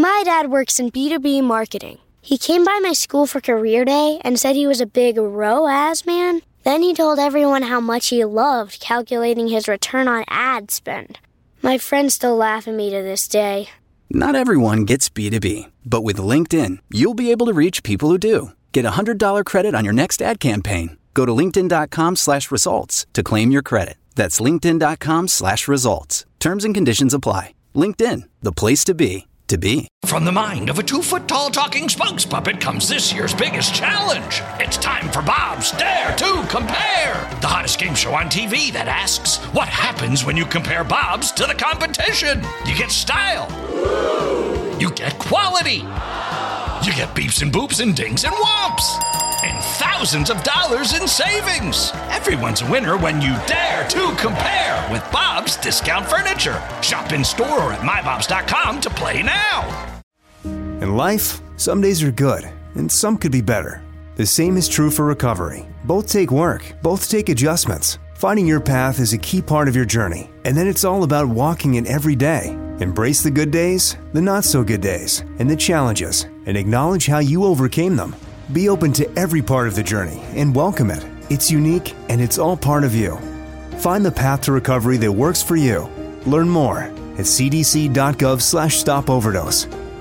My dad works in B2B marketing. He came by my school for career day and said he was a big ROAS man. Then he told everyone how much he loved calculating his return on ad spend. My friends still laugh at me to this day. Not everyone gets B2B, but with LinkedIn, you'll be able to reach people who do. Get a $100 credit on your next ad campaign. Go to linkedin.com/results to claim your credit. That's linkedin.com/results. Terms and conditions apply. LinkedIn, the place to be. From the mind of a 2-foot-tall talking spokes puppet comes this year's biggest challenge. It's time for Bob's Dare to Compare, the hottest game show on TV that asks, what happens when you compare Bob's to the competition? You get style. You get quality. You get beeps and boops and dings and whomps. And thousands of dollars in savings. Everyone's a winner when you dare to compare with Bob's Discount Furniture. Shop in store or at mybobs.com to play now. In life, some days are good, and some could be better. The same is true for recovery. Both take work, both take adjustments. Finding your path is a key part of your journey, and then it's all about walking it every day. Embrace the good days, the not-so-good days, and the challenges, and acknowledge how you overcame them. Be open to every part of the journey and welcome it. It's unique, and it's all part of you. Find the path to recovery that works for you. Learn more at cdc.gov/stopoverdose.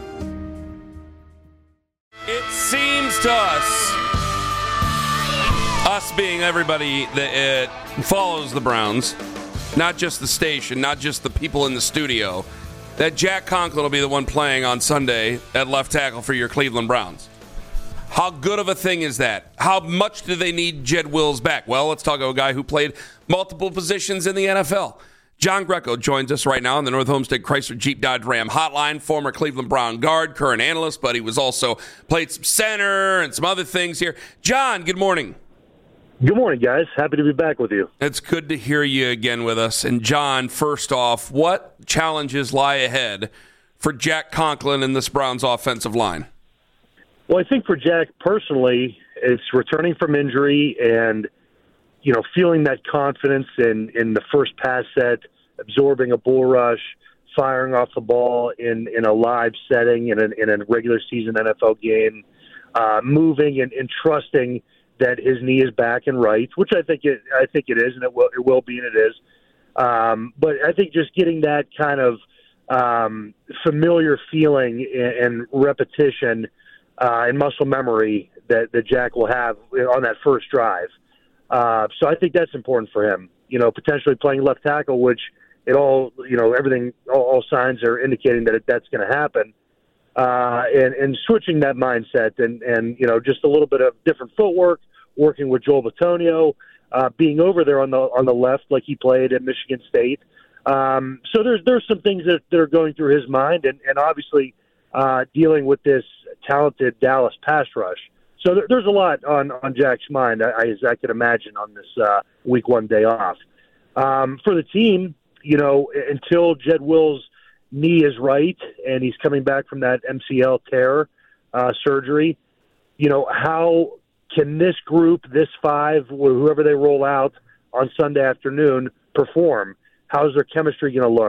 It seems to us being everybody that follows the Browns, not just the station, not just the people in the studio, that Jack Conklin will be the one playing on Sunday at left tackle for your Cleveland Browns. How good of a thing is that? How much do they need Jed Wills back? Well, let's talk to a guy who played multiple positions in the NFL. John Greco joins us right now on the North Homestead Chrysler Jeep Dodge Ram hotline, former Cleveland Brown guard, current analyst, but he was also played some center and some other things here. John, good morning. Good morning, guys. Happy to be back with you. It's good to hear you again with us. And John, first off, what challenges lie ahead for Jack Conklin and this Browns offensive line? Well, I think for Jack personally, it's returning from injury and, feeling that confidence in the first pass set, absorbing a bull rush, firing off the ball in a live setting in a regular season NFL game, moving and trusting that his knee is back and right, which I think it is, and it will be, and it is. But I think just getting that kind of familiar feeling and repetition and muscle memory that Jack will have on that first drive. So I think that's important for him. Potentially playing left tackle, which all signs are indicating that that's going to happen. And switching that mindset and just a little bit of different footwork, working with Joel Bitonio, being over there on the left like he played at Michigan State. So there's some things that are going through his mind, and obviously dealing with this talented Dallas pass rush. So there's a lot on Jack's mind, as I could imagine, on this week one day off. For the team, until Jed Wills' knee is right and he's coming back from that MCL tear surgery, how can this group, this five, whoever they roll out on Sunday afternoon, perform? How's their chemistry going to look?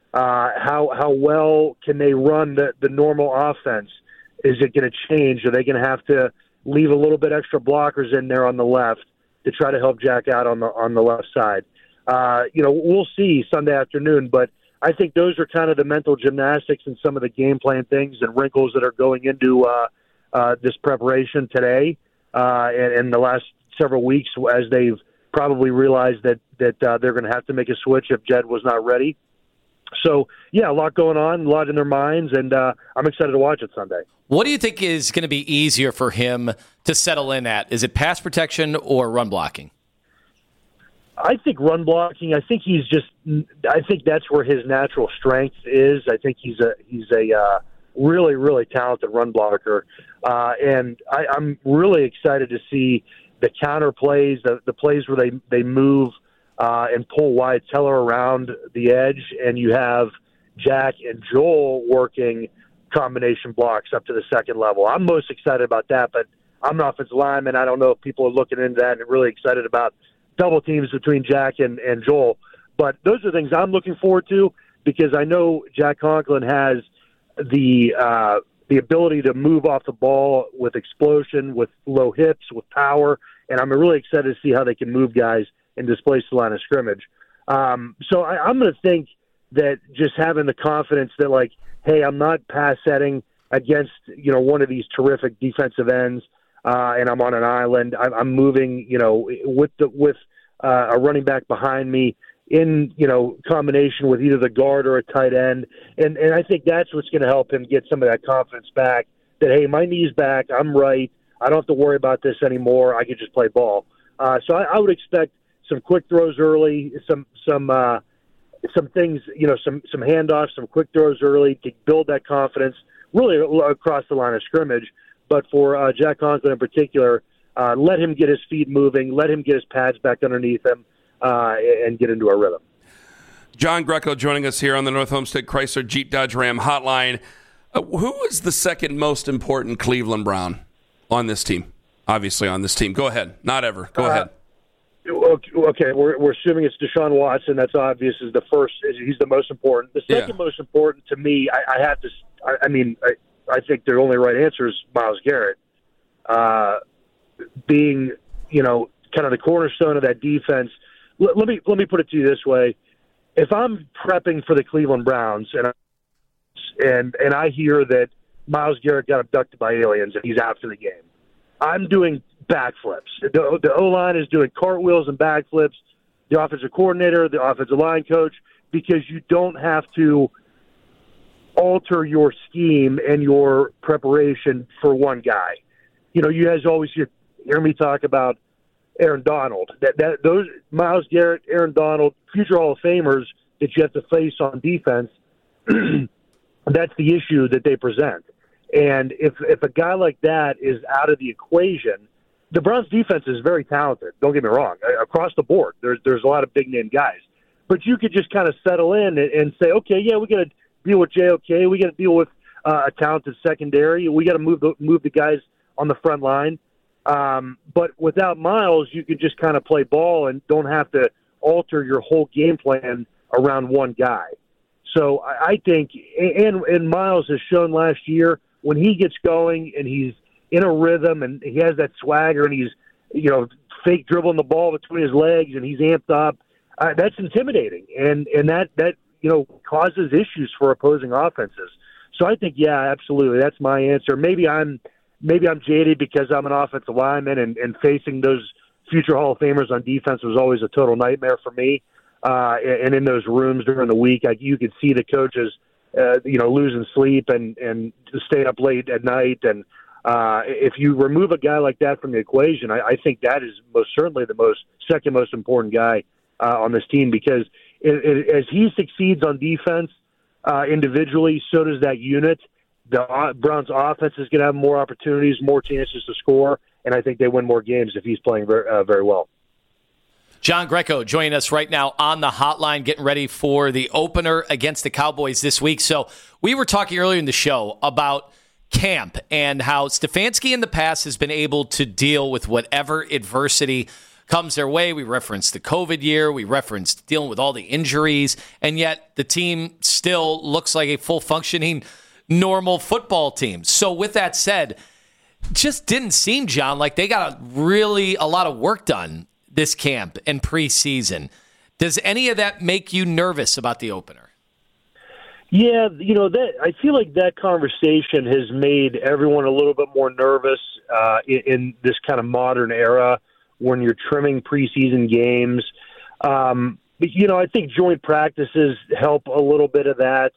How well can they run the normal offense? Is it going to change? Are they going to have to leave a little bit extra blockers in there on the left to try to help Jack out on the left side? We'll see Sunday afternoon, but I think those are kind of the mental gymnastics and some of the game plan things and wrinkles that are going into this preparation today and the last several weeks, as they've probably realized that they're going to have to make a switch if Jed was not ready. So, yeah, a lot going on, a lot in their minds, and I'm excited to watch it Sunday. What do you think is going to be easier for him to settle in at? Is it pass protection or run blocking? I think run blocking. I think that's where his natural strength is. I think he's a really, really talented run blocker, and I'm really excited to see the counter plays, the plays where they move and pull Wyatt Teller around the edge, and you have Jack and Joel working combination blocks up to the second level. I'm most excited about that, but I'm an offensive lineman. I don't know if people are looking into that and really excited about double teams between Jack and Joel. But those are things I'm looking forward to, because I know Jack Conklin has the ability to move off the ball with explosion, with low hips, with power, and I'm really excited to see how they can move guys and displace the line of scrimmage. So I'm going to think that just having the confidence that, like, hey, I'm not pass setting against, one of these terrific defensive ends, and I'm on an island. I'm moving, with a running back behind me in, combination with either the guard or a tight end. And I think that's what's going to help him get some of that confidence back that, hey, my knee's back. I'm right. I don't have to worry about this anymore. I can just play ball. So I would expect some quick throws early, some things, some handoffs, some quick throws early to build that confidence really across the line of scrimmage. But for Jack Conklin in particular, let him get his feet moving, let him get his pads back underneath him, and get into a rhythm. John Greco joining us here on the North Homestead Chrysler Jeep Dodge Ram hotline. Who is the second most important Cleveland Brown on this team? Obviously on this team. Go ahead. Not ever. Go ahead. Okay, we're assuming it's Deshaun Watson. That's obvious. Is the first. He's the most important. The second most important to me, I have to. I think the only right answer is Myles Garrett, being kind of the cornerstone of that defense. Let me put it to you this way: if I'm prepping for the Cleveland Browns and I hear that Myles Garrett got abducted by aliens and he's out for the game, I'm doing backflips. The O-line is doing cartwheels and backflips, the offensive coordinator, the offensive line coach, because you don't have to alter your scheme and your preparation for one guy. You guys always hear me talk about Aaron Donald. Those Myles Garrett, Aaron Donald, future Hall of Famers that you have to face on defense, that's the issue that they present. And if a guy like that is out of the equation, the Browns defense is very talented. Don't get me wrong. Across the board, there's a lot of big name guys. But you could just kind of settle in and say, okay, yeah, we got to deal with JOK. We got to deal with a talented secondary. We got to move the guys on the front line. But without Myles, you could just kind of play ball and don't have to alter your whole game plan around one guy. So I think, and Myles has shown last year, when he gets going and he's in a rhythm and he has that swagger and he's, fake dribbling the ball between his legs and he's amped up, that's intimidating. And that causes issues for opposing offenses. So I think, yeah, absolutely. That's my answer. Maybe I'm jaded because I'm an offensive lineman and facing those future Hall of Famers on defense was always a total nightmare for me. And in those rooms during the week, you could see the coaches, losing sleep and staying up late at night. And if you remove a guy like that from the equation, I think that is most certainly the second most important guy on this team, because as he succeeds on defense individually, so does that unit. The Browns' offense is going to have more opportunities, more chances to score, and I think they win more games if he's playing very, very well. John Greco joining us right now on the hotline, getting ready for the opener against the Cowboys this week. So we were talking earlier in the show about camp and how Stefanski in the past has been able to deal with whatever adversity comes their way. We referenced the COVID year. We referenced dealing with all the injuries. And yet the team still looks like a full-functioning normal football team. So with that said, just didn't seem, John, like they got a lot of work done this camp and preseason. Does any of that make you nervous about the opener? Yeah, that I feel like that conversation has made everyone a little bit more nervous in this kind of modern era when you're trimming preseason games. But, I think joint practices help a little bit of that,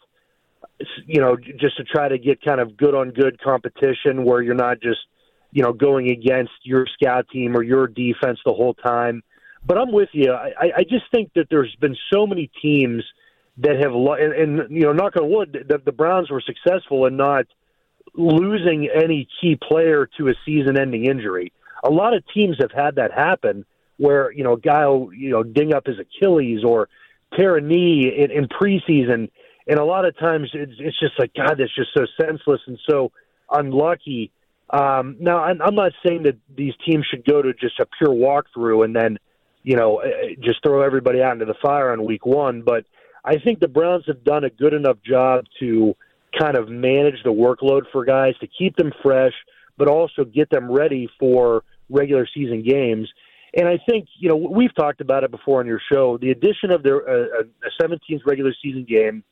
just to try to get kind of good on good competition where you're not just, going against your scout team or your defense the whole time. But I'm with you. I just think that there's been so many teams that have, and knock on wood, the Browns were successful in not losing any key player to a season-ending injury. A lot of teams have had that happen where, a guy will, ding up his Achilles or tear a knee in preseason. And a lot of times it's just like, God, that's just so senseless and so unlucky. Now, I'm not saying that these teams should go to just a pure walkthrough and then, just throw everybody out into the fire on week one. But I think the Browns have done a good enough job to kind of manage the workload for guys to keep them fresh, but also get them ready for regular season games. And I think, we've talked about it before on your show, the addition of a 17th regular season game,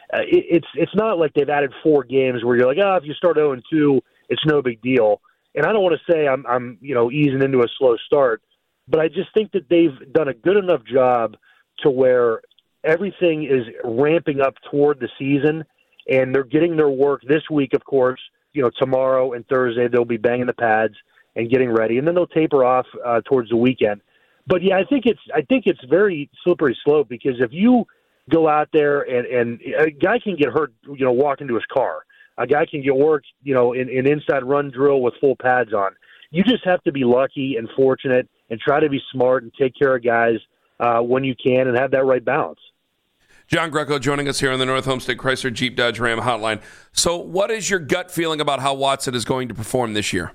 it's not like they've added 4 games where you're like, if you start 0-2, it's no big deal. And I don't want to say I'm easing into a slow start, but I just think that they've done a good enough job to where everything is ramping up toward the season, and they're getting their work this week, of course. Tomorrow and Thursday they'll be banging the pads and getting ready, and then they'll taper off towards the weekend. But yeah, I think it's very slippery slope, because if you go out there and a guy can get hurt, walking to his car, a guy can get worked, in inside run drill with full pads on. You just have to be lucky and fortunate and try to be smart and take care of guys when you can and have that right balance. John Greco joining us here on the North Homestead Chrysler Jeep Dodge Ram Hotline. So what is your gut feeling about how Watson is going to perform this year?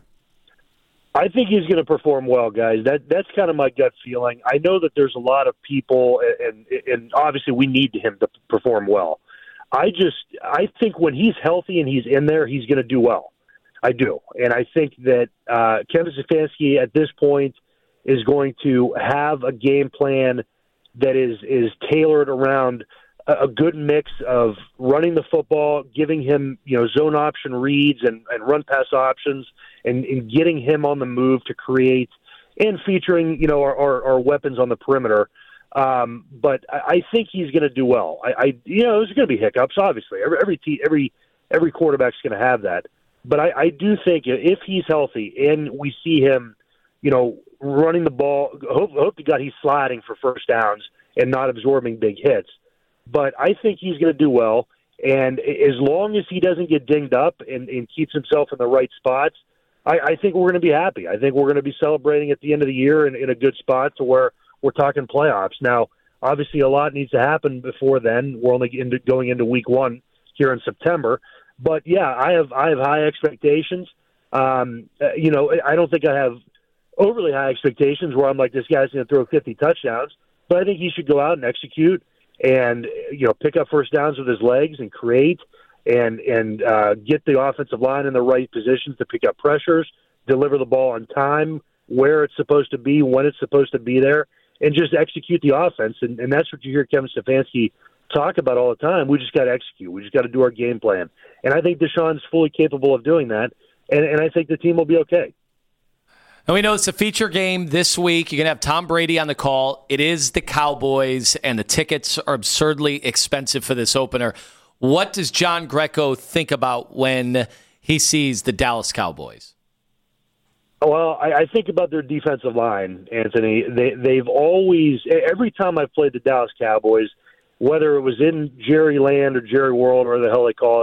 I think he's going to perform well, guys. That's kind of my gut feeling. I know that there's a lot of people, and obviously we need him to perform well. I think when he's healthy and he's in there, he's going to do well. I do. And I think that Kevin Stefanski at this point is going to have a game plan that is tailored around a good mix of running the football, giving him zone option reads and run pass options, and getting him on the move to create, and featuring our weapons on the perimeter. But I think he's going to do well. There's going to be hiccups, obviously. Every quarterback's going to have that. But I do think if he's healthy and we see him, running the ball, hope to God he's sliding for first downs and not absorbing big hits. But I think he's going to do well. And as long as he doesn't get dinged up and keeps himself in the right spots, I think we're going to be happy. I think we're going to be celebrating at the end of the year in a good spot to where we're talking playoffs. Now, obviously, a lot needs to happen before then. We're only going into week 1 here in September. But, yeah, I have high expectations. I don't think I have overly high expectations where I'm like, this guy's going to throw 50 touchdowns. But I think he should go out and execute and, pick up first downs with his legs and create and get the offensive line in the right positions to pick up pressures, deliver the ball on time, where it's supposed to be, when it's supposed to be there, and just execute the offense. And that's what you hear Kevin Stefanski talk about all the time. We just got to execute. We just got to do our game plan. And I think Deshaun's fully capable of doing that, and I think the team will be okay. And we know it's a feature game this week. You're going to have Tom Brady on the call. It is the Cowboys, and the tickets are absurdly expensive for this opener. What does John Greco think about when he sees the Dallas Cowboys? Well, I think about their defensive line, Anthony. They've always, every time I've played the Dallas Cowboys, whether it was in Jerry Land or Jerry World or the hell they call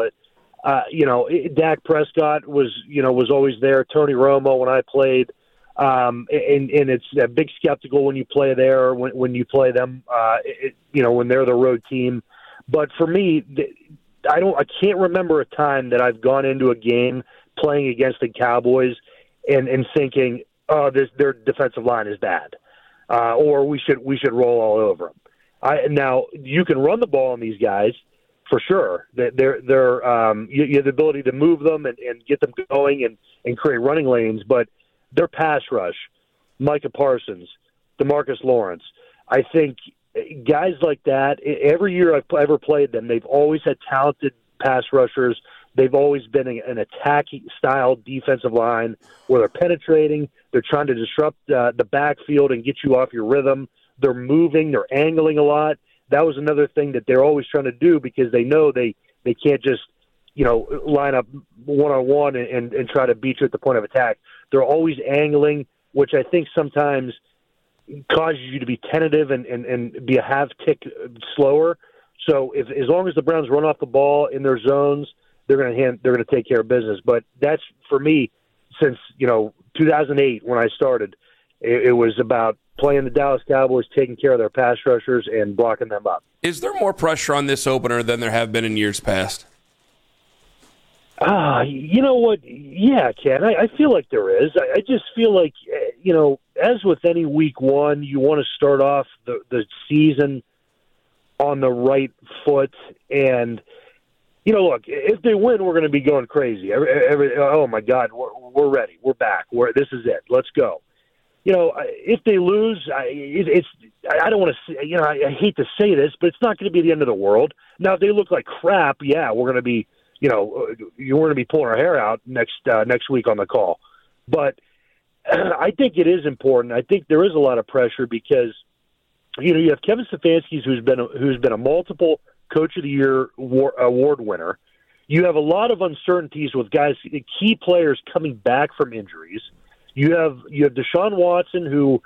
it, Dak Prescott was always there. Tony Romo when I played, and it's a big skeptical when you play there, when you play them, when they're the road team. But for me, I can't remember a time that I've gone into a game playing against the Cowboys and thinking, their defensive line is bad, or we should roll all over them. Now you can run the ball on these guys for sure. You have the ability to move them and get them going and create running lanes, but their pass rush, Micah Parsons, DeMarcus Lawrence, I think guys like that, every year I've ever played them, they've always had talented pass rushers. They've always been an attacking-style defensive line where they're penetrating, they're trying to disrupt the backfield and get you off your rhythm. They're moving, they're angling a lot. That was another thing that they're always trying to do because they know they can't just line up one-on-one and try to beat you at the point of attack. They're always angling, which I think sometimes causes you to be tentative and be a half tick slower. So as long as the Browns run off the ball in their zones, they're going to take care of business. But that's for me since 2008 when I started. It was about playing the Dallas Cowboys, taking care of their pass rushers, and blocking them up. Is there more pressure on this opener than there have been in years past? You know what? Yeah, Ken, I feel like there is. I just feel like, as with any week one, you want to start off the season on the right foot. And, look, if they win, we're going to be going crazy. Oh, my God, we're ready. We're back. This is it. Let's go. If they lose, I don't want to say, I hate to say this, but it's not going to be the end of the world. Now, if they look like crap, yeah, we're going to be, we're going to be pulling our hair out next week on the call. But I think it is important. I think there is a lot of pressure because, you have Kevin Stefanski, who's been a multiple Coach of the Year award winner. You have a lot of uncertainties with guys, key players coming back from injuries. You have Deshaun Watson, who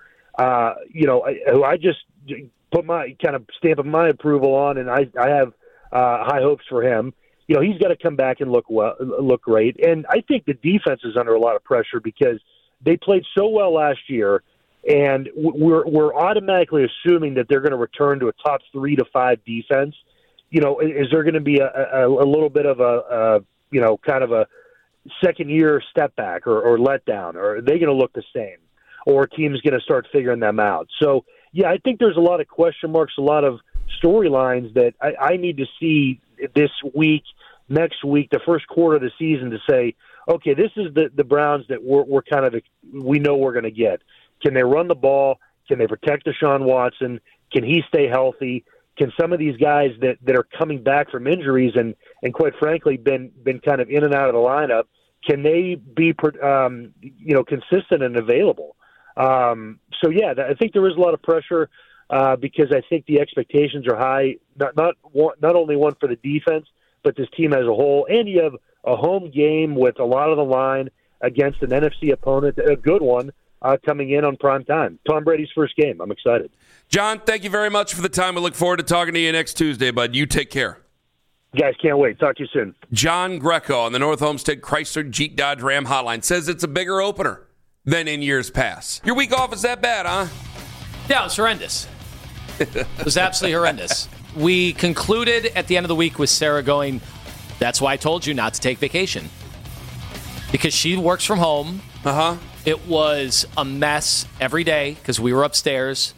I just put my kind of stamp of my approval on, and I have high hopes for him. He's got to come back and look great. And I think the defense is under a lot of pressure because they played so well last year, and we're automatically assuming that they're going to return to a top 3 to 5 defense. Is there going to be a little bit of a kind of a second-year step back or letdown, or are they going to look the same, or a team's going to start figuring them out? So, yeah, I think there's a lot of question marks, a lot of storylines that I need to see this week, next week, the first quarter of the season to say, okay, this is the Browns that we know we're going to get. Can they run the ball? Can they protect Deshaun Watson? Can he stay healthy? Can some of these guys that are coming back from injuries and quite frankly been kind of in and out of the lineup, can they be consistent and available? So yeah, I think there is a lot of pressure because I think the expectations are high. Not only one for the defense, but this team as a whole. And you have a home game with a lot of the line against an NFC opponent, a good one, coming in on prime time. Tom Brady's first game. I'm excited. John, thank you very much for the time. We look forward to talking to you next Tuesday, bud. You take care. Guys, can't wait. Talk to you soon. John Greco on the North Olmsted Chrysler Jeep Dodge Ram hotline says it's a bigger opener than in years past. Your week off is that bad, huh? Yeah, it was horrendous. It was absolutely horrendous. We concluded at the end of the week with Sarah going, that's why I told you not to take vacation. Because she works from home. Uh-huh. It was a mess every day because we were upstairs.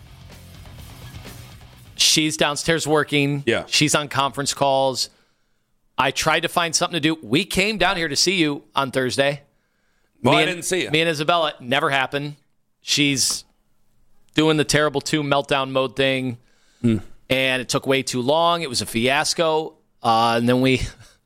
She's downstairs working. Yeah. She's on conference calls. I tried to find something to do. We came down here to see you on Thursday. Well, I didn't see you. Me and Isabella, never happened. She's doing the terrible 2 meltdown mode thing, and it took way too long. It was a fiasco. And then we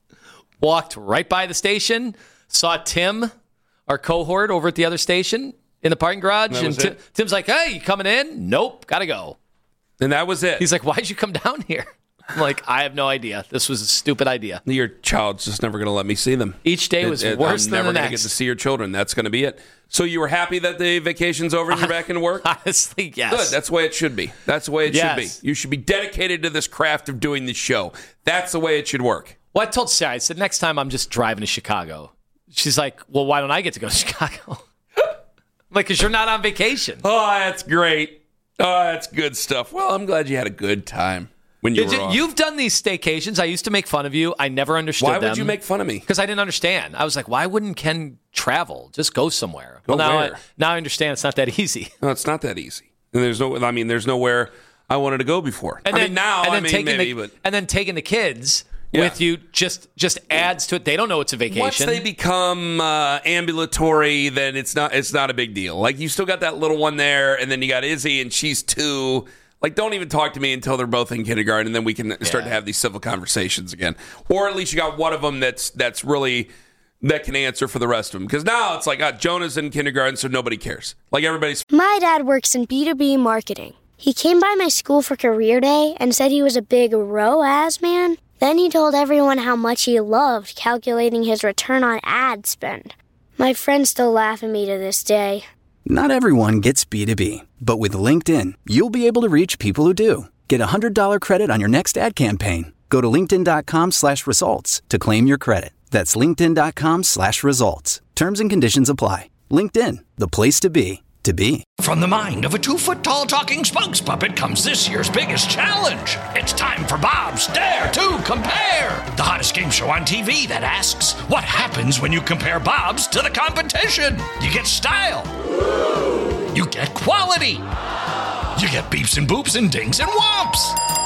walked right by the station, saw Tim, our cohort, over at the other station in the parking garage. And Tim's like, hey, you coming in? Nope, got to go. And that was it. He's like, why'd you come down here? I'm like, I have no idea. This was a stupid idea. Your child's just never going to let me see them. Each day was worse than the next. I'm never going to get to see your children. That's going to be it. So you were happy that the vacation's over and you're back into work? Honestly, yes. Good. That's the way it should be. That's the way it should be. You should be dedicated to this craft of doing this show. That's the way it should work. Well, I told Sarah, I said, next time I'm just driving to Chicago. She's like, well, why don't I get to go to Chicago? Like, because you're not on vacation. Oh, that's great. Oh, that's good stuff. Well, I'm glad you had a good time when you were off. You've done these staycations. I used to make fun of you. I never understood them. Why would you make fun of me? Because I didn't understand. I was like, why wouldn't Ken travel? Just go somewhere. Now I understand it's not that easy. No, it's not that easy. And there's nowhere I wanted to go before. And then taking the kids with you just adds to it. They don't know it's a vacation. Once they become ambulatory, then it's not a big deal. Like, you still got that little one there, and then you got Izzy, and she's 2. Like, don't even talk to me until they're both in kindergarten, and then we can start to have these civil conversations again. Or at least you got one of them that's really that can answer for the rest of them. Because now it's like, Jonah's in kindergarten, so nobody cares. Like, everybody's... My dad works in B2B marketing. He came by my school for career day and said he was a big ROAS man. Then he told everyone how much he loved calculating his return on ad spend. My friends still laugh at me to this day. Not everyone gets B2B, but with LinkedIn, you'll be able to reach people who do. Get a $100 credit on your next ad campaign. Go to linkedin.com/results to claim your credit. That's linkedin.com/results. Terms and conditions apply. LinkedIn, the place to be. From the mind of a 2-foot-tall talking spokes puppet comes this year's biggest challenge. It's time for Bob's Dare to Compare, the hottest game show on TV that asks, what happens when you compare Bob's to the competition? You get style. You get quality. You get beeps and boops and dings and whomps.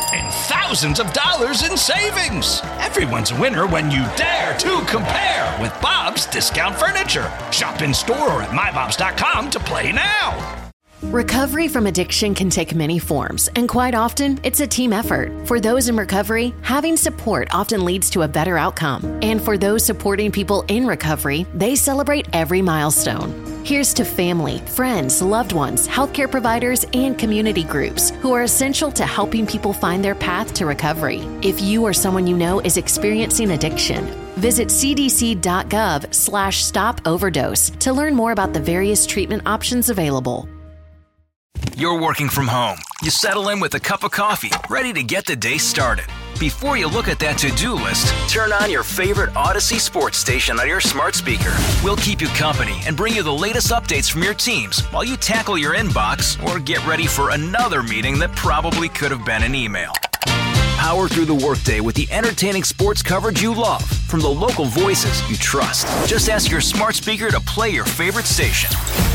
and thousands of dollars in savings. Everyone's a winner when you dare to compare with Bob's Discount Furniture. Shop in store or at mybobs.com to play now. Recovery from addiction can take many forms, and quite often, it's a team effort. For those in recovery, having support often leads to a better outcome. And for those supporting people in recovery, they celebrate every milestone. Here's to family, friends, loved ones, healthcare providers, and community groups who are essential to helping people find their path to recovery. If you or someone you know is experiencing addiction, visit cdc.gov/stop overdose to learn more about the various treatment options available. You're working from home. You settle in with a cup of coffee, ready to get the day started. Before you look at that to-do list, turn on your favorite Odyssey sports station on your smart speaker. We'll keep you company and bring you the latest updates from your teams while you tackle your inbox or get ready for another meeting that probably could have been an email. Power through the workday with the entertaining sports coverage you love from the local voices you trust. Just ask your smart speaker to play your favorite station.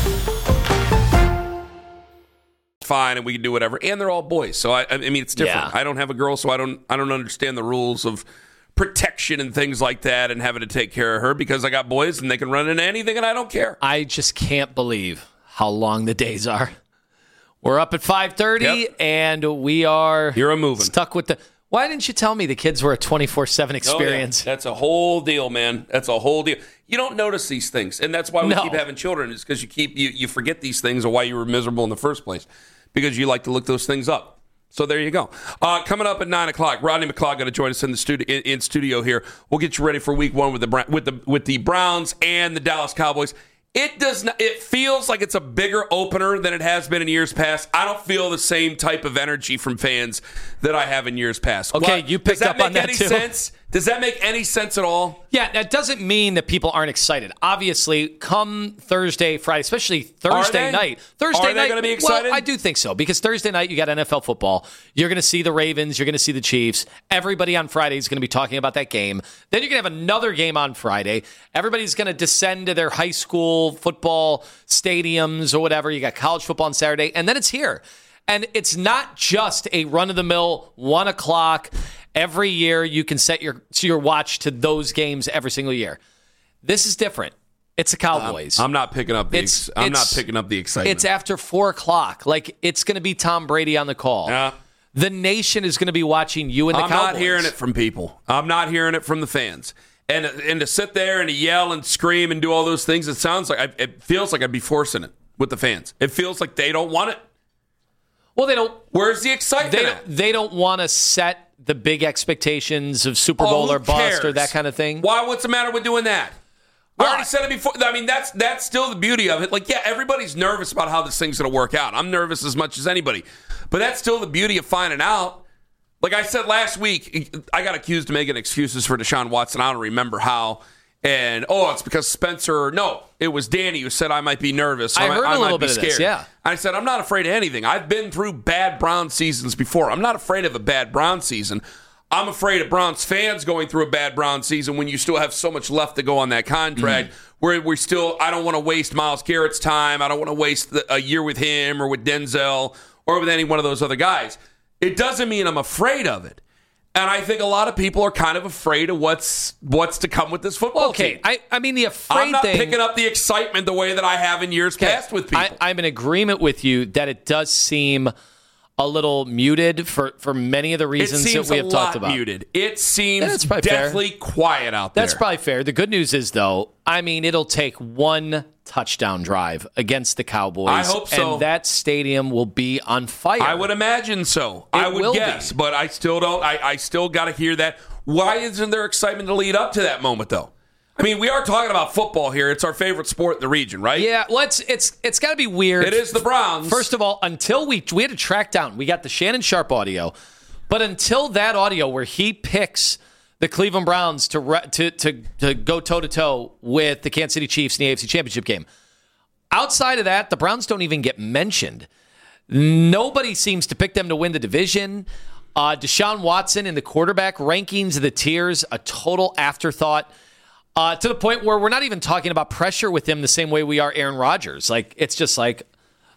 Fine, and we can do whatever, and they're all boys, so I mean it's different. Yeah. I don't have a girl, so I don't understand the rules of protection and things like that, and having to take care of her because I got boys and they can run into anything, and I don't care. I just can't believe how long the days are. We're up at 5:30, and we are stuck with the. Why didn't you tell me the kids were a 24/7 experience? Oh, yeah. That's a whole deal, man. That's a whole deal. You don't notice these things, and that's why we keep having children. Is because you forget these things or why you were miserable in the first place, because you like to look those things up. So there you go. Coming up at 9 o'clock, Rodney McLeod going to join us in the studio here. We'll get you ready for Week 1 with the Browns and the Dallas Cowboys. It does not. It feels like it's a bigger opener than it has been in years past. I don't feel the same type of energy from fans that I have in years past. Okay, you picked up on that too. Does that make any sense? Does that make any sense at all? Yeah, that doesn't mean that people aren't excited. Obviously, come Thursday, Friday, especially Thursday night. Are they going to be excited? Well, I do think so, because Thursday night you got NFL football. You're going to see the Ravens. You're going to see the Chiefs. Everybody on Friday is going to be talking about that game. Then you're going to have another game on Friday. Everybody's going to descend to their high school football stadiums or whatever. You got college football on Saturday, and then it's here. And it's not just a run-of-the-mill 1 o'clock. Every year you can set your watch to those games every single year. This is different. It's the Cowboys. I'm not picking up the excitement. It's after 4 o'clock. Like, it's going to be Tom Brady on the call. Yeah. The nation is going to be watching you and the Cowboys. I'm not hearing it from people. I'm not hearing it from the fans. And to sit there and to yell and scream and do all those things, it feels like I'd be forcing it with the fans. It feels like they don't want it. Well, they don't. Where's the excitement? They don't want to set the big expectations of Super Bowl or bust or that kind of thing. Why? What's the matter with doing that? I already said it before. I mean, that's still the beauty of it. Like, yeah, everybody's nervous about how this thing's going to work out. I'm nervous as much as anybody. But that's still the beauty of finding out. Like I said last week, I got accused of making excuses for Deshaun Watson. I don't remember how. And, it's because Spencer. No, it was Danny who said I might be nervous. I heard a little bit scared. of this, yeah. I said, I'm not afraid of anything. I've been through bad Brown seasons before. I'm not afraid of a bad Brown season. I'm afraid of Browns fans going through a bad Brown season when you still have so much left to go on that contract. Where I don't want to waste Myles Garrett's time. I don't want to waste a year with him or with Denzel or with any one of those other guys. It doesn't mean I'm afraid of it. And I think a lot of people are kind of afraid of what's to come with this football team. I mean, the afraid I'm not thing, picking up the excitement the way that I have in years past with people. I'm in agreement with you that it does seem a little muted for many of the reasons that we have talked about. Muted. It seems deathly quiet out there. That's probably fair. The good news is, though, I mean, it'll take one touchdown drive against the Cowboys. I hope so. And that stadium will be on fire. I would imagine so. I would guess, but I still don't. I still got to hear that. Why isn't there excitement to lead up to that moment, though? I mean, we are talking about football here. It's our favorite sport in the region, right? Yeah, well, it's got to be weird. It is the Browns. First of all, until we had to track down, we got the Shannon Sharp audio, but until that audio where he picks the Cleveland Browns to go toe-to-toe with the Kansas City Chiefs in the AFC Championship game, outside of that, the Browns don't even get mentioned. Nobody seems to pick them to win the division. Deshaun Watson in the quarterback rankings of the tiers, a total afterthought. To the point where we're not even talking about pressure with him the same way we are Aaron Rodgers. Like, it's just like,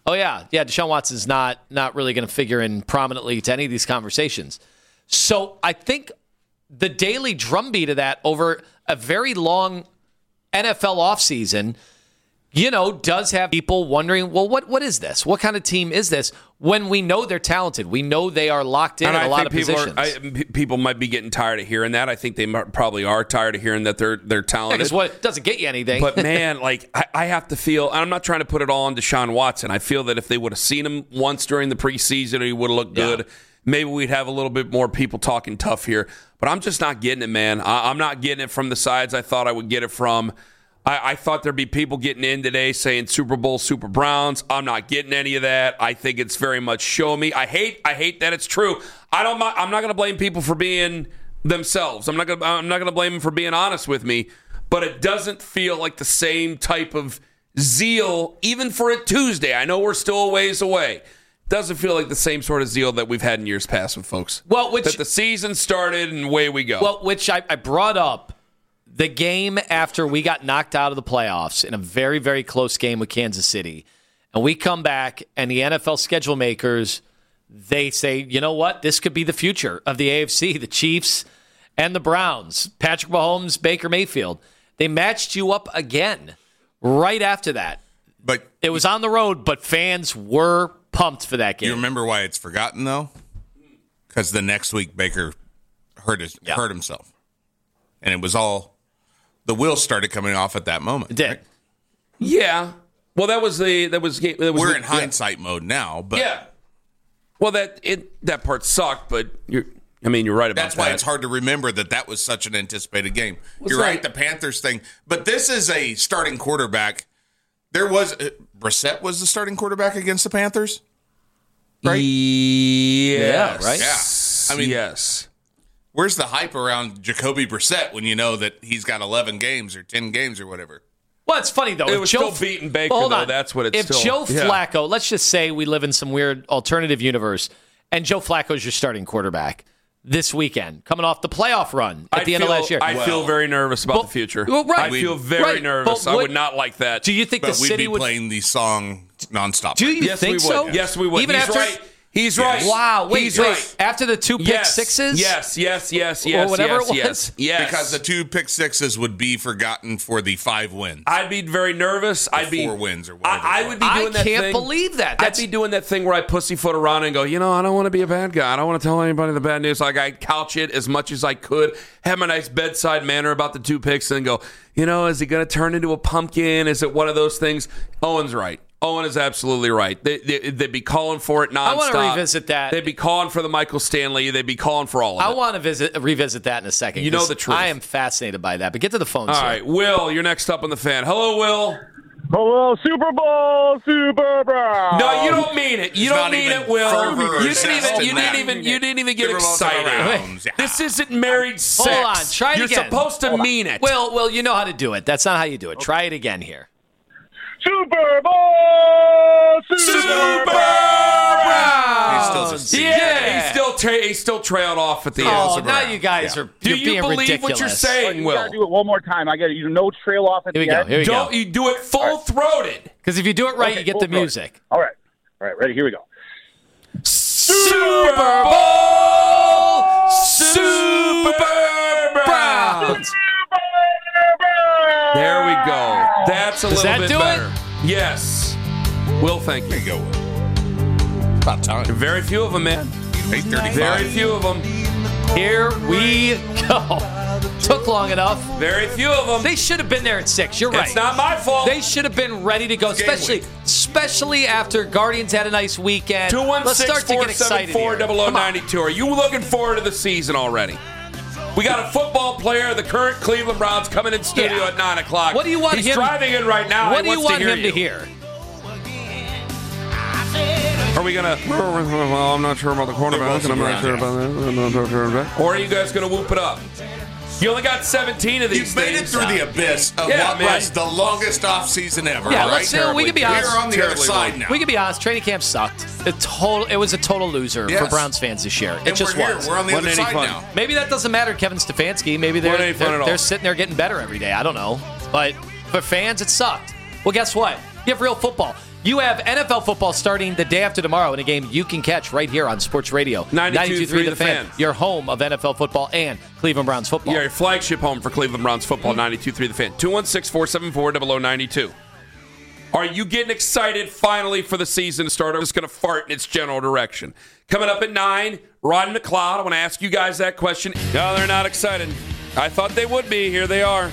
Oh, yeah. Yeah, Deshaun Watson's not really going to figure in prominently to any of these conversations. So I think the daily drumbeat of that over a very long NFL offseason, does have people wondering, well, what is this? What kind of team is this? When we know they're talented. We know they are locked in a lot of positions. People might be getting tired of hearing that. I think they probably are tired of hearing that they're talented. Because what doesn't get you anything. But, man, I have to feel, and I'm not trying to put it all on Deshaun Watson. I feel that if they would have seen him once during the preseason, he would have looked good. Maybe we'd have a little bit more people talking tough here. But I'm just not getting it, man. I'm not getting it from the sides I thought I would get it from. I thought there'd be people getting in today saying Super Bowl, Super Browns. I'm not getting any of that. I think it's very much show me. I hate that it's true. I'm not going to blame people for being themselves. I'm not going to blame them for being honest with me. But it doesn't feel like the same type of zeal, even for a Tuesday. I know we're still a ways away. Doesn't feel like the same sort of zeal that we've had in years past with folks. That the season started and away we go. Well, which I brought up. The game after we got knocked out of the playoffs in a very, very close game with Kansas City, and we come back, and the NFL schedule makers, they say, you know what? This could be the future of the AFC, the Chiefs and the Browns. Patrick Mahomes, Baker Mayfield. They matched you up again right after that. But it was on the road, but fans were pumped for that game. You remember why it's forgotten, though? Because the next week, Baker hurt himself. And it was all... The wheels started coming off at that moment. It did. Right? Yeah. Well, we're in hindsight mode now, but yeah. Well, that part sucked, but you're right about that. That's why it's hard to remember that was such an anticipated game. You're right, the Panthers thing. But this is a starting quarterback. Brissett was the starting quarterback against the Panthers, right? Yeah, right? Yeah. Yes. Where's the hype around Jacoby Brissett when you know that he's got 11 games or 10 games or whatever? Well, it's funny, though. It was still beating Baker, though. That's what it's still. If Joe Flacco, let's just say we live in some weird alternative universe, and Joe Flacco is your starting quarterback this weekend, coming off the playoff run at the end of last year. I feel very nervous about the future. Well, right. I feel very nervous. I would not like that. Do you think the city would be playing the song nonstop? Do you think so? Yes, we would. Even He's after. Right. He's right. Wow. Wait. Right. After the two pick sixes? Yes. Or whatever it was? Yes. Because the two pick sixes would be forgotten for the 5 wins. I'd be very nervous. I'd be 4 wins or whatever. I would be doing that thing. I can't believe that. I'd be doing that thing where I pussyfoot around and go, I don't want to be a bad guy. I don't want to tell anybody the bad news. Like, I couch it as much as I could, have my nice bedside manner about the 2 picks, and go, is he going to turn into a pumpkin? Is it one of those things? Owen's right. Owen is absolutely right. They'd be calling for it nonstop. I want to revisit that. They'd be calling for the Michael Stanley. They'd be calling for all of it. I want to revisit that in a second. You know the truth. I am fascinated by that. But get to the phones. All right, Will, you're next up on the fan. Hello, Will. Hello, Super Bowl, Super Browns. No, you don't mean it. You don't mean it, Will. You didn't even get excited. This isn't married sex. Hold on, try it again. You're supposed to mean it. Will, you know how to do it. That's not how you do it. Try it again here. Super Bowl, Super Browns. He still trailed off at the end. Oh, now you guys are being ridiculous. Do you believe what you're saying, Will? You gotta do it one more time. I got you. No trail off at the end. Here we go. Don't you do it full-throated? Because if you do it right, you get the music. All right, ready? Here we go. Super Bowl, Super Browns. There we go. That's a little bit better. Yes. Will, thank you. There you go. It's about time. Very few of them, man. 8:35. Very few of them. Here we go. Took long enough. Very few of them. They should have been there at 6. You're right. It's not my fault. They should have been ready to go, especially after Guardians had a nice weekend. 216-474-0092. Are you looking forward to the season already? We got a football player, the current Cleveland Browns, coming in studio at 9 o'clock. What do you want He's driving in right now. What do you want him to hear? Are we going to... Well, I'm not sure about the quarterback, and I'm not sure about that. Or are you guys going to whoop it up? You only got 17 of these You've made it through the abyss of what was the longest offseason ever. Yeah, right? we can be honest. We're on the other side now. We can be honest. Training camp sucked. It was a total loser for Browns fans this year. It just was. We're on the other side now. Maybe that doesn't matter to Kevin Stefanski. Maybe they're sitting there getting better every day. I don't know. But for fans, it sucked. Well, guess what? You have real football. You have NFL football starting the day after tomorrow in a game you can catch right here on Sports Radio. 92.3 The Fan. Your home of NFL football and Cleveland Browns football. Yeah, your flagship home for Cleveland Browns football, 92.3 The Fan. 216-474-0092. Are you getting excited finally for the season to start? I'm just going to fart in its general direction. Coming up at 9, Rod and McLeod. I want to ask you guys that question. No, they're not excited. I thought they would be. Here they are.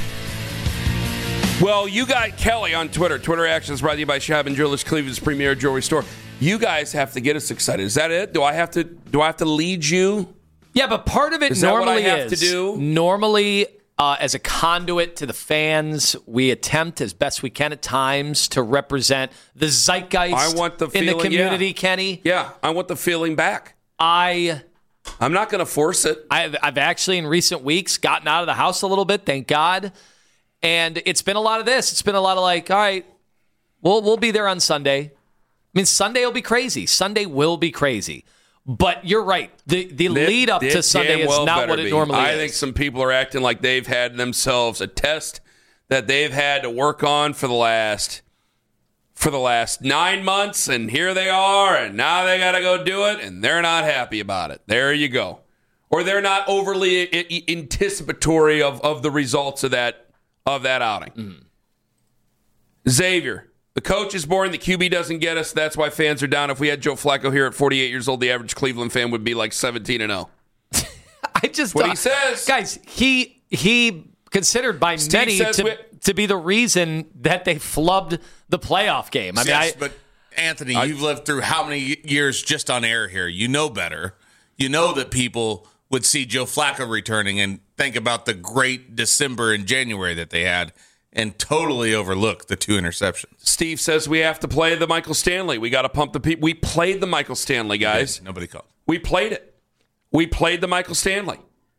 Well, you got Kelly on Twitter. Twitter Actions brought to you by Shabin Jewelers, Cleveland's premier jewelry store. You guys have to get us excited. Is that it? Do I have to lead you? Yeah, but part of it is normally that what I have to do? Normally, as a conduit to the fans, we attempt as best we can at times to represent the zeitgeist in the community, Kenny. Yeah, I want the feeling back. I'm not going to force it. I've actually, in recent weeks, gotten out of the house a little bit, thank God. And it's been a lot of this. It's been a lot of like, all right, we'll be there on Sunday. I mean, Sunday will be crazy. Sunday will be crazy. But you're right. The lead up to Sunday is not what it normally is. I think some people are acting like they've had themselves a test that they've had to work on for the last 9 months, and here they are, and now they got to go do it, and they're not happy about it. There you go. Or they're not overly anticipatory of the results of that outing. Mm. Xavier, the coach is boring. The QB doesn't get us. That's why fans are down. If we had Joe Flacco here at 48 years old, the average Cleveland fan would be like 17-0. What he says. Guys, he considered by many to be the reason that they flubbed the playoff game. But Anthony, you've lived through how many years just on air here? You know better. You know that people would see Joe Flacco returning and think about the great December and January that they had and totally overlook the 2 interceptions. Steve says we have to play the Michael Stanley. We got to pump the people. We played the Michael Stanley, guys. Nobody called. We played it. We played the Michael Stanley.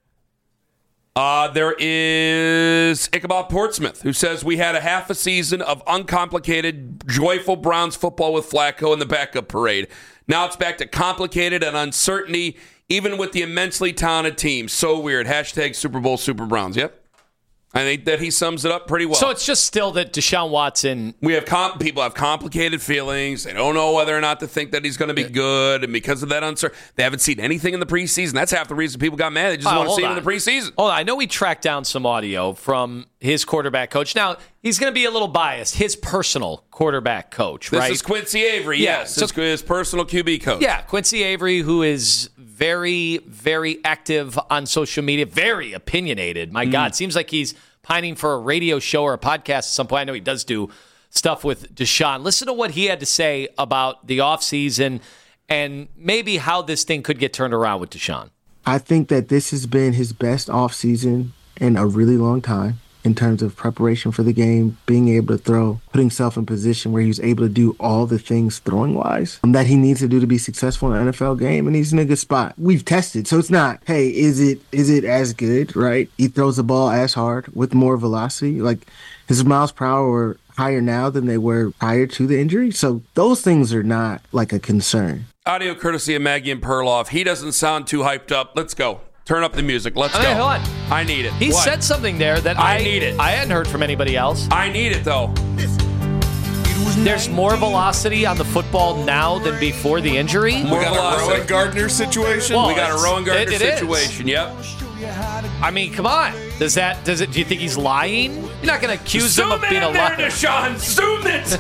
There is Ichabod Portsmouth, who says we had a half a season of uncomplicated, joyful Browns football with Flacco in the backup parade. Now it's back to complicated and uncertainty, even with the immensely talented team. So weird. Hashtag Super Bowl Super Browns. Yep. I think that he sums it up pretty well. So it's just still that Deshaun Watson... People have complicated feelings. They don't know whether or not to think that he's going to be good. And because of that uncertainty, they haven't seen anything in the preseason. That's half the reason people got mad. They just want to see him in the preseason. Hold on. I know we tracked down some audio from his quarterback coach. Now, he's going to be a little biased. His personal quarterback coach, right? This is Quincy Avery, yes. So, his personal QB coach. Yeah, Quincy Avery, who is very, very active on social media, very opinionated. My God, seems like he's pining for a radio show or a podcast at some point. I know he does do stuff with Deshaun. Listen to what he had to say about the offseason and maybe how this thing could get turned around with Deshaun. I think that this has been his best offseason in a really long time in terms of preparation for the game, being able to throw, putting himself in position where he was able to do all the things throwing-wise that he needs to do to be successful in an NFL game, and he's in a good spot. We've tested, so it's not, hey, is it as good, right? He throws the ball as hard with more velocity. Like, his miles per hour are higher now than they were prior to the injury, so those things are not, like, a concern. Audio courtesy of Maggie and Perloff. He doesn't sound too hyped up. Let's go. Turn up the music. Let's go. Hold on. I need it. He said something there that I need it. I hadn't heard from anybody else. I need it, though. There's more velocity on the football now than before the injury. We got a Rowan Gardner situation. We got a Rowan Gardner situation. Yep. I mean, come on. Do you think he's lying? You're not going to accuse him of being a liar. Deshaun. Zoom it.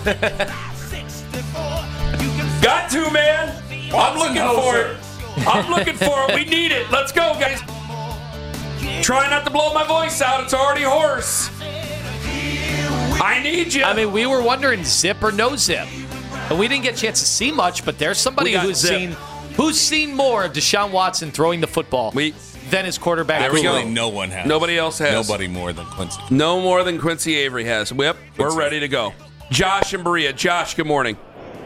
Got to, man. I'm looking for it. I'm looking for it. We need it. Let's go, guys. Try not to blow my voice out. It's already hoarse. I need you. I mean, we were wondering zip or no zip. And we didn't get a chance to see much, but there's somebody who's seen more of Deshaun Watson throwing the football than his quarterback. Absolutely no one has. Nobody else has. Nobody more than Quincy. No more than Quincy Avery has. Yep, we're ready to go. Josh and Berea. Josh, good morning.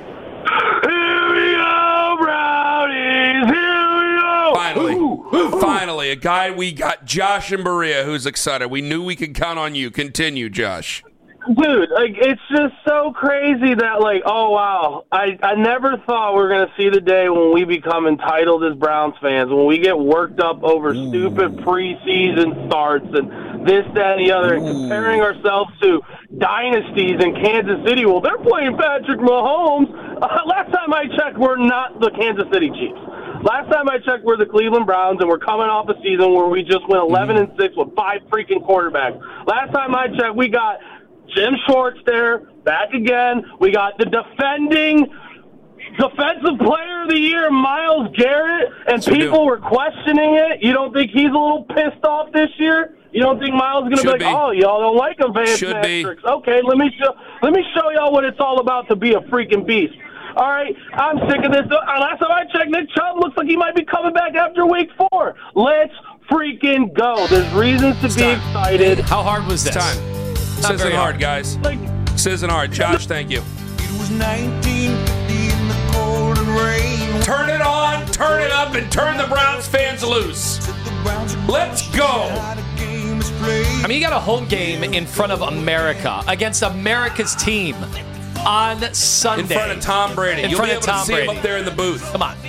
Finally, a guy we got, Josh and Berea, who's excited. We knew we could count on you. Continue, Josh. Dude, it's just so crazy that, oh, wow. I never thought we were going to see the day when we become entitled as Browns fans, when we get worked up over stupid preseason starts and this, that, and the other, and comparing ourselves to dynasties in Kansas City. Well, they're playing Patrick Mahomes. Last time I checked, we're not the Kansas City Chiefs. Last time I checked, we're the Cleveland Browns, and we're coming off a season where we just went 11-6 with 5 freaking quarterbacks. Last time I checked, we got Jim Schwartz there, back again. We got the defending Defensive Player of the Year, Myles Garrett, and people were questioning it. You don't think he's a little pissed off this year? You don't think Myles is going to be like, oh, y'all don't like advanced metrics? Okay, let me show y'all what it's all about to be a freaking beast. All right, I'm sick of this. Last time I checked, Nick Chubb looks like he might be coming back after week 4. Let's freaking go. There's reasons to be excited. How hard was this? Time. This isn't hard, guys. This isn't hard. Josh, thank you. It was 1950 in the cold and rain. Turn it on, turn it up, and turn the Browns fans loose. Let's go. I mean, you got a home game in front of America against America's team on Sunday. In front of Tom Brady. You'll be able to see him up there in the booth. Come on.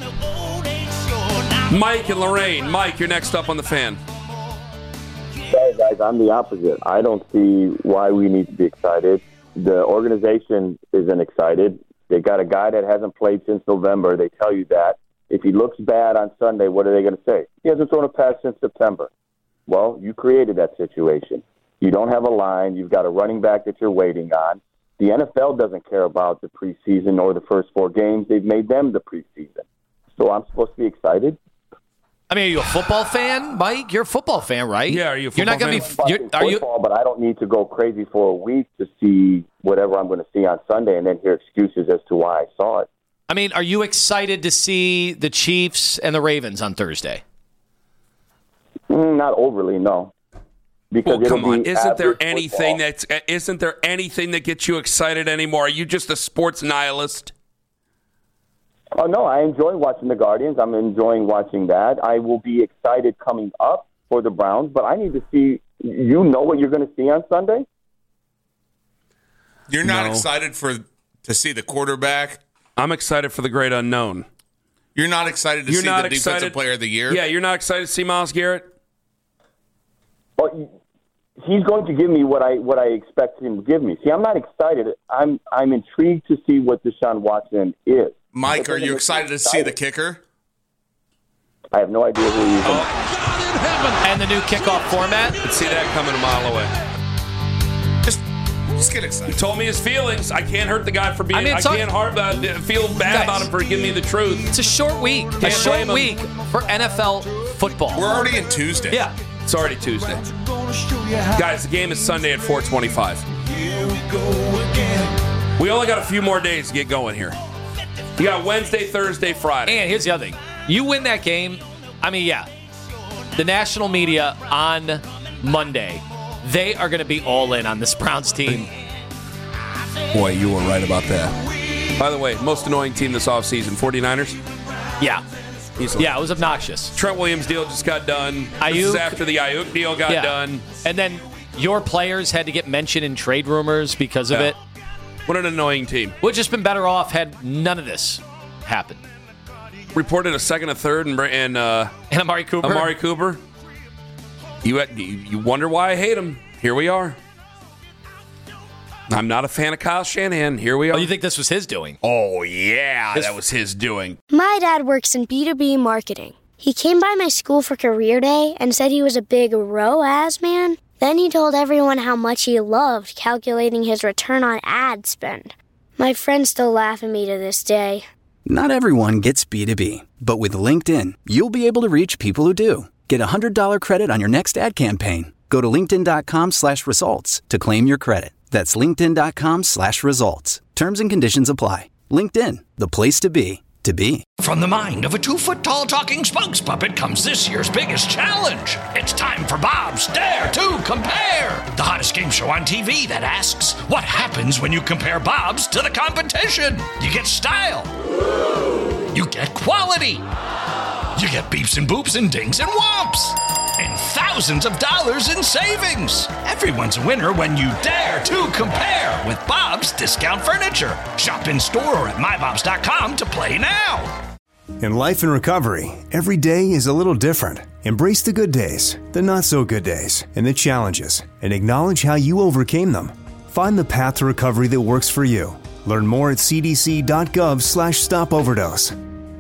Mike and Lorraine. Mike, you're next up on the Fan. Hey, guys, I'm the opposite. I don't see why we need to be excited. The organization isn't excited. They got a guy that hasn't played since November. They tell you that. If he looks bad on Sunday, what are they going to say? He hasn't thrown a pass since September. Well, you created that situation. You don't have a line. You've got a running back that you're waiting on. The NFL doesn't care about the preseason or the first 4 games. They've made them the preseason. So I'm supposed to be excited? I mean, are you a football fan, Mike? You're a football fan, right? Yeah, are you a football fan? Are you football, but I don't need to go crazy for a week to see whatever I'm going to see on Sunday and then hear excuses as to why I saw it. I mean, are you excited to see the Chiefs and the Ravens on Thursday? Not overly, no. Because come on, isn't there anything that gets you excited anymore? Are you just a sports nihilist? Oh, no, I enjoy watching the Guardians. I'm enjoying watching that. I will be excited coming up for the Browns, but I need to see, you know what you're going to see on Sunday? You're not excited to see the quarterback? I'm excited for the great unknown. You're not excited to see the Defensive Player of the Year? Yeah, you're not excited to see Myles Garrett? Well, he's going to give me what I expect him to give me. See, I'm not excited. I'm intrigued to see what Deshaun Watson is. Mike, are you excited to see the kicker? I have no idea who he is. And the new kickoff format? Let's see that coming a mile away. Just get excited. He told me his feelings. I can't hurt the guy for being. I can't feel bad about him for giving me the truth. It's a short week. A short week for NFL football. We're already in Tuesday. Yeah. It's already Tuesday. Guys, the game is Sunday at 4:25. We only got a few more days to get going here. You got Wednesday, Thursday, Friday. And here's the other thing. You win that game, I mean, yeah. The national media on Monday, they are going to be all in on this Browns team. Boy, you were right about that. By the way, most annoying team this offseason, 49ers? Yeah. Easily. Yeah, it was obnoxious. Trent Williams deal just got done. This is after the Ayuk deal got done. And then your players had to get mentioned in trade rumors because of it. What an annoying team. Would have just been better off had none of this happened. Reported a second, a third, and Amari Cooper. Amari Cooper. You wonder why I hate him. Here we are. I'm not a fan of Kyle Shanahan. Here we are. Oh, you think this was his doing? Oh, yeah, that was his doing. My dad works in B2B marketing. He came by my school for career day and said he was a big ROAS man. Then he told everyone how much he loved calculating his return on ad spend. My friends still laugh at me to this day. Not everyone gets B2B, but with LinkedIn, you'll be able to reach people who do. Get a $100 credit on your next ad campaign. Go to linkedin.com/results to claim your credit. That's linkedin.com/results. Terms and conditions apply. LinkedIn, the place to be, to be. From the mind of a 2-foot-tall talking spokes puppet comes this year's biggest challenge. It's time for Bob's Dare to Compare, the hottest game show on TV that asks, what happens when you compare Bob's to the competition? You get style. You get quality. You get beeps and boops and dings and whomps. And thousands of dollars in savings. Everyone's a winner when you dare to compare with Bob's Discount Furniture. Shop in store or at mybobs.com to play now. In life and recovery, every day is a little different. Embrace the good days, the not so good days, and the challenges, and acknowledge how you overcame them. Find the path to recovery that works for you. Learn more at cdc.gov/stopoverdose.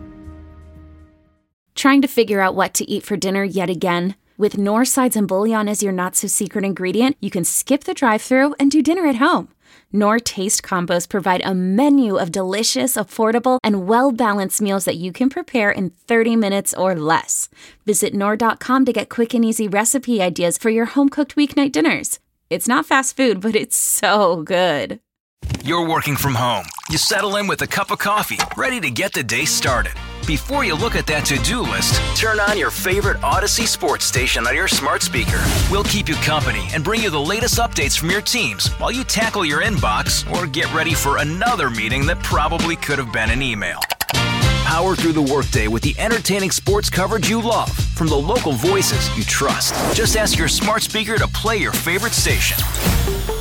Trying to figure out what to eat for dinner yet again? With Knorr sides and bouillon as your not-so-secret ingredient, you can skip the drive-thru and do dinner at home. Knorr Taste Combos provide a menu of delicious, affordable, and well-balanced meals that you can prepare in 30 minutes or less. Visit Knorr.com to get quick and easy recipe ideas for your home-cooked weeknight dinners. It's not fast food, but it's so good. You're working from home. You settle in with a cup of coffee, ready to get the day started. Before you look at that to-do list, turn on your favorite Odyssey sports station on your smart speaker. We'll keep you company and bring you the latest updates from your teams while you tackle your inbox or get ready for another meeting that probably could have been an email. Power through the workday with the entertaining sports coverage you love from the local voices you trust. Just ask your smart speaker to play your favorite station.